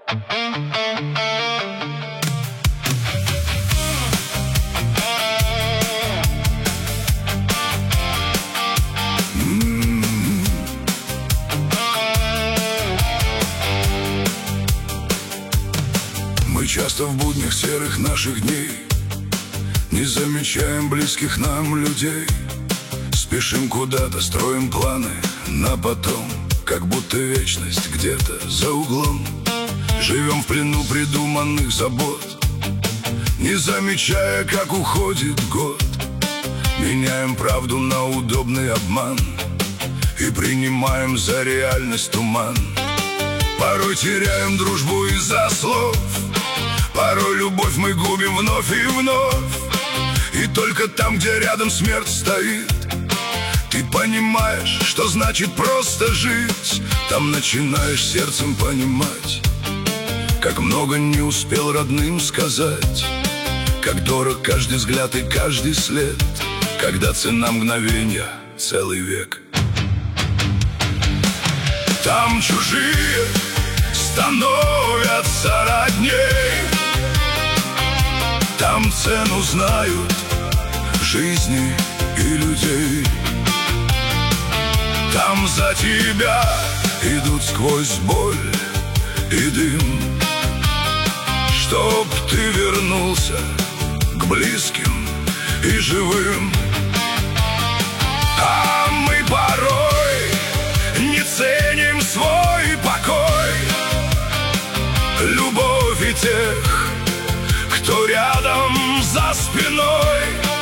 Мы часто в буднях серых наших дней не замечаем близких нам людей. Спешим куда-то, строим планы на потом, как будто вечность где-то за углом. Живем в плену придуманных забот, не замечая, как уходит год. Меняем правду на удобный обман и принимаем за реальность туман. Порой теряем дружбу из-за слов, порой любовь мы губим вновь и вновь. И только там, где рядом смерть стоит, ты понимаешь, что значит просто жить. Там начинаешь сердцем понимать, как много не успел родным сказать, как дорог каждый взгляд и каждый след, когда цена мгновенья целый век. Там чужие становятся родней, там цену знают жизни и людей. Там за тебя идут сквозь боль и дым, чтоб ты вернулся к близким и живым. А мы порой не ценим свой покой, любовь и тех, кто рядом за спиной.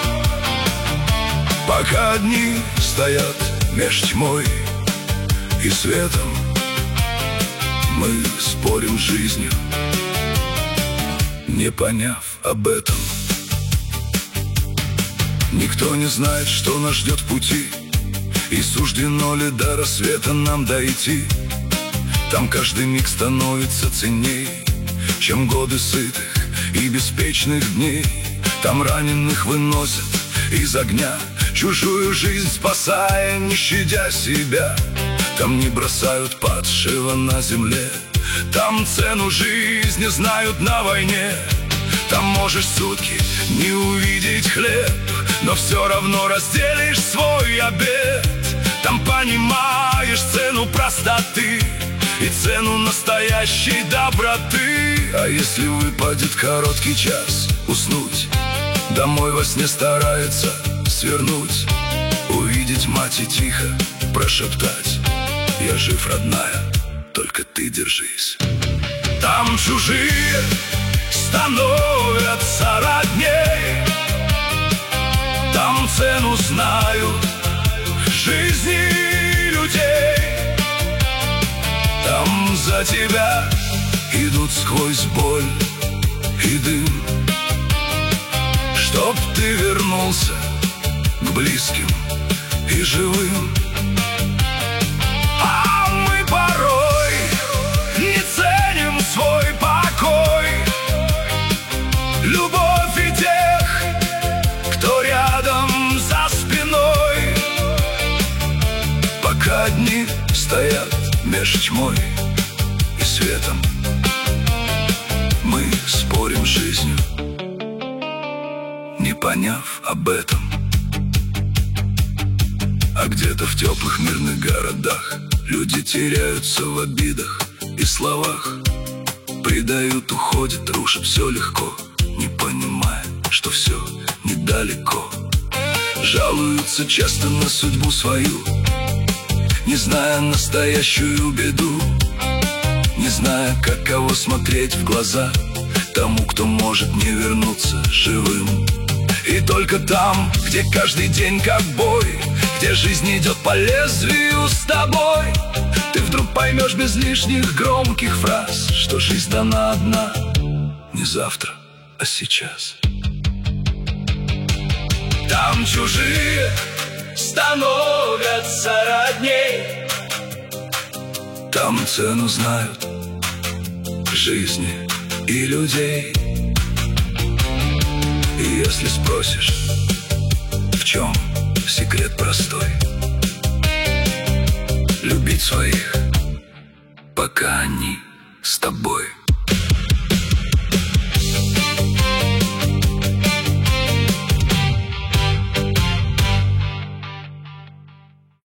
Пока одни стоят меж тьмой и светом, мы спорим с жизнью, не поняв об этом. Никто не знает, что нас ждет в пути, и суждено ли до рассвета нам дойти. Там каждый миг становится ценней, чем годы сытых и беспечных дней. Там раненых выносят из огня, чужую жизнь спасая, не щадя себя. Там не бросают падшего на земле, там цену жизни знают на войне. Там можешь сутки не увидеть хлеб, но все равно разделишь свой обед. Там понимаешь цену простоты и цену настоящей доброты. А если выпадет короткий час уснуть, домой во сне старается свернуть, увидеть мать и тихо прошептать: я жив, родная, только ты держись. Там чужие становятся родней, там цену знают жизни людей. Там за тебя идут сквозь боль и дым, чтоб ты вернулся к близким и живым. А мы порой не ценим свой покой, любовь и тех, кто рядом за спиной. Пока одни стоят меж тьмой и светом, мы спорим с жизнью, не поняв об этом. А где-то в теплых мирных городах люди теряются в обидах и словах, предают, уходят, рушат все легко, не понимая, что все недалеко. Жалуются часто на судьбу свою, не зная настоящую беду, не зная, каково смотреть в глаза тому, кто может не вернуться живым. И только там, где каждый день как бой, где жизнь идет по лезвию с тобой, ты вдруг поймешь без лишних громких фраз, что жизнь дана одна, не завтра, а сейчас. Там чужие становятся родней, там цену знают жизни и людей. И если спросишь, в чем секрет простой: любить своих, пока они с тобой.